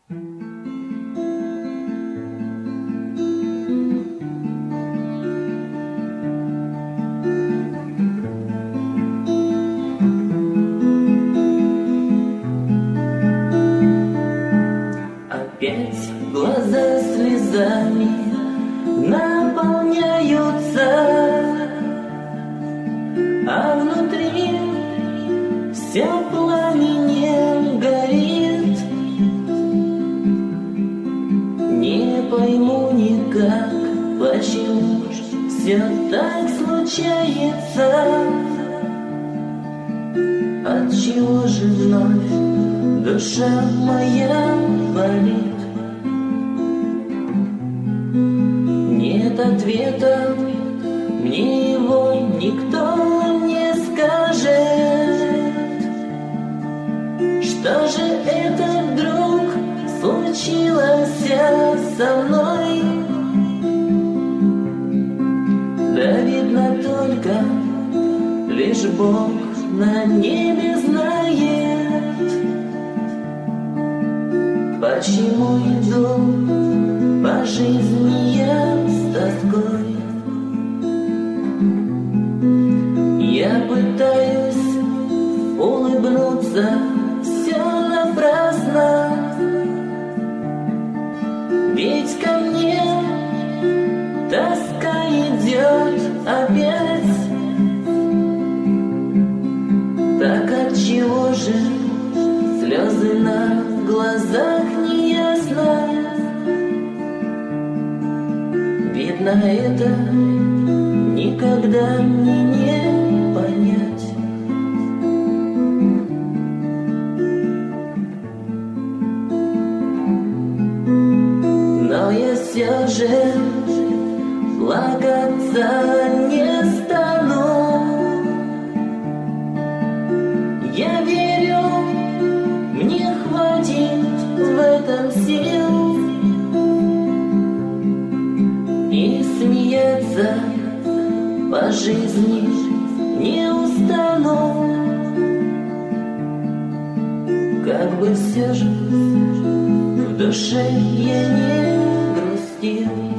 Опять глаза слезами наполняются, а внутри все пламенем горит. Не пойму никак, почему все так случается. Отчего же вновь душа моя болит? Нет ответа, мне его никто не скажет. Что же это вдруг случилось со мной? Да видно только лишь Бог на небе знает, почему иду по жизни я с тоской. Я пытаюсь улыбнуться, все напрасно, ведь ко мне тоска идет опять. Так отчего же слезы на глазах не ясно? Видно, это никогда мне не понять. Но я все же плакаться не стану. Я верю, мне хватит в этом сил, и смеяться по жизни не устану. Как бы все же в душе я не грустил.